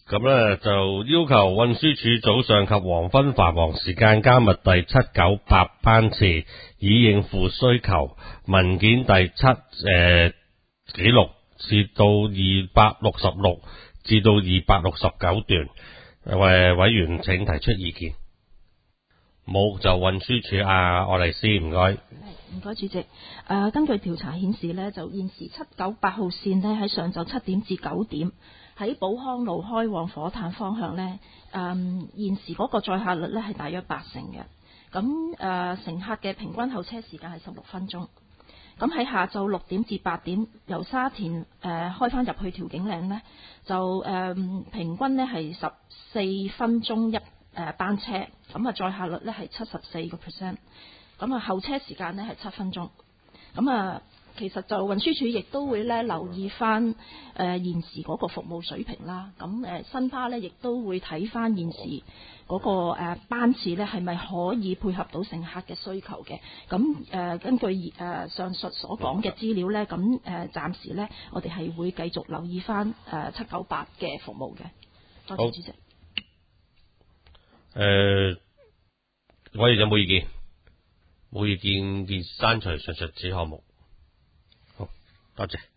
咁咧就要求運輸署早上及黃昏繁忙時間加密第7、9、8班次，以應付需求。文件第7記錄至到266至到269段，委員請提出意見。冇就運輸署愛麗絲，唔該。 唔該，主席。根據調查顯示呢，就現時7、9、8號線呢喺上晝7點至9點喺寶康路開往火炭方向呢，現時嗰個載客率呢係大約80%嘅。咁乘客嘅平均候車時間係16分鐘。咁喺下晝6點至8點由沙田開返入去調景嶺呢，就平均呢係14分鐘班車，咁載客率呢係74%，咁候車時間呢係7分鐘。咁其實就運輸署亦都會咧留意翻現時嗰個服務水平啦。咁新巴呢亦都會睇翻現時嗰個班次呢係咪可以配合到乘客嘅需求嘅。咁根據上述所講嘅資料呢，咁暫時呢我哋係會繼續留意翻7、9、8嘅服務嘅。多謝主席。 我哋有冇意見？冇意見，刪除上述子項目。好，多謝。